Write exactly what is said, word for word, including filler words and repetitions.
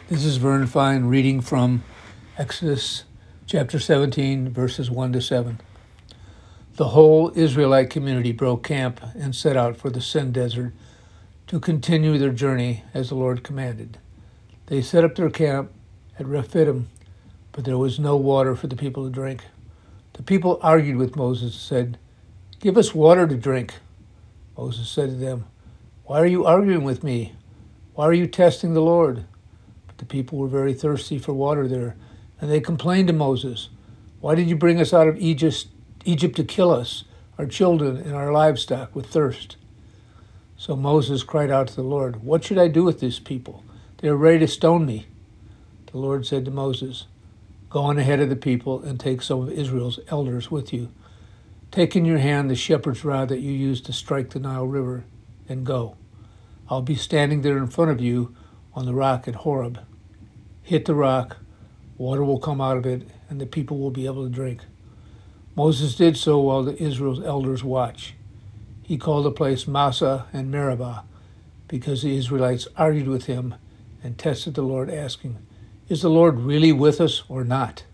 This is Vern Fine reading from Exodus chapter seventeen, verses one to seven. The whole Israelite community broke camp and set out for the Sin Desert to continue their journey as the Lord commanded. They set up their camp at Rephidim, but there was no water for the people to drink. The people argued with Moses and said, "Give us water to drink." Moses said to them, "Why are you arguing with me? Why are you testing the Lord?" But the people were very thirsty for water there, and they complained to Moses, "Why did you bring us out of Egypt, Egypt to kill us, our children, and our livestock with thirst?" So Moses cried out to the Lord, "What should I do with this people? They are ready to stone me." The Lord said to Moses, "Go on ahead of the people and take some of Israel's elders with you. Take in your hand the shepherd's rod that you used to strike the Nile River, and go. I'll be standing there in front of you on the rock at Horeb. Hit the rock, water will come out of it, and the people will be able to drink." Moses did so while the Israel's elders watched. He called the place Massah and Meribah, because the Israelites argued with him and tested the Lord, asking, "Is the Lord really with us or not?"